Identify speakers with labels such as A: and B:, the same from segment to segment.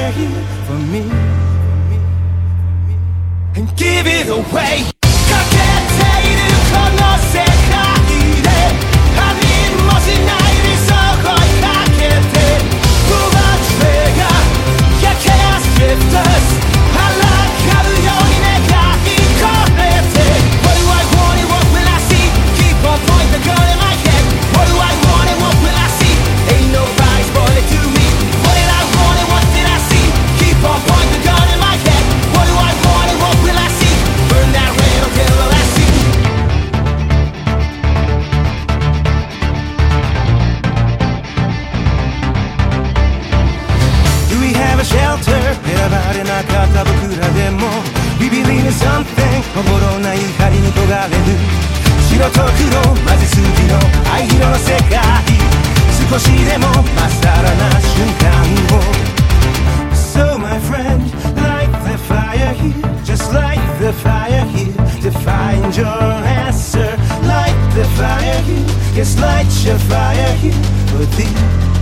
A: fire here for me and give it away. かけているこの世界でありもしない理想を追いかけて Pull the trigger, you can't shift us 抗うように願い込めて What do I want and what will I see? Keep on pointing the gun in my head. What do I want and what will I see? Ain't nobody spoil it to me. What did I want and what did I see? Keep on pointing the gun in my head. What do I want and what will I see? Burn that red until the last scene. Do we have a shelter? 選ばれなかった僕らでも We believe in something おぼろない光に焦がれる白と黒混ぜすぎの藍色の世界少しでもまっさらな瞬間を So my friend, light the fire here Just light the fire here To find your answer Light the fire here Yes, light your fire here For thee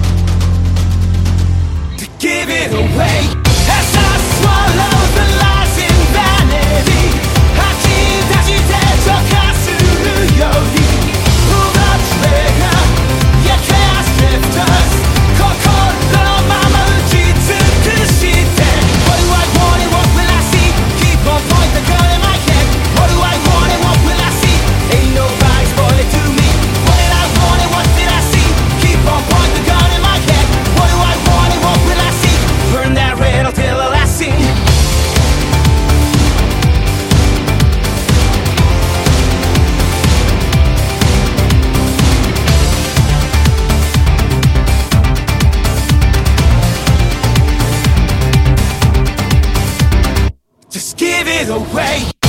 A: To give it away As I swallow the lies in vanity 吐き出して溶かすように Pull the trigger You can't shift us 心のまま打ち尽くして What do I want and what will I see? Keep on pointing the gun in my head. What do I want and what will I see? Ain't nobody spoil it to me. What did I want and what did I see? Keep on pointing the gun in my head. What do I want and what will I see? Burn that red until the last scene. Just give it away.